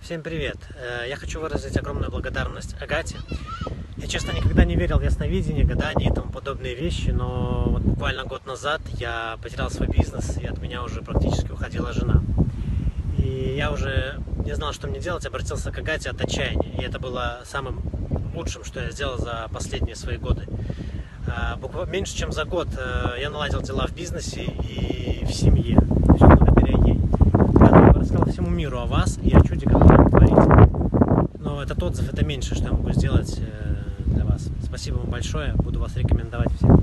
Всем привет! Я хочу выразить огромную благодарность Агате. Я, честно, никогда не верил в ясновидение, гадания и тому подобные вещи, но вот буквально год назад я потерял свой бизнес, и от меня уже практически уходила жена. И я уже не знал, что мне делать, обратился к Агате от отчаяния. И это было самым лучшим, что я сделал за последние свои годы. Буквально меньше чем за год я наладил дела в бизнесе и в семье. Все благодаря ей. Я рассказал всему миру о вас и о чуде, которое вы творите. Но этот отзыв — это меньше, что я могу сделать для вас. Спасибо вам большое. Буду вас рекомендовать всем.